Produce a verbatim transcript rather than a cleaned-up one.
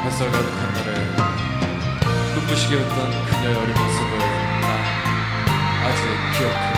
햇살 가득한 날에 눈부시게 웃던 그녀의 어린 모습을 난 아직 기억해.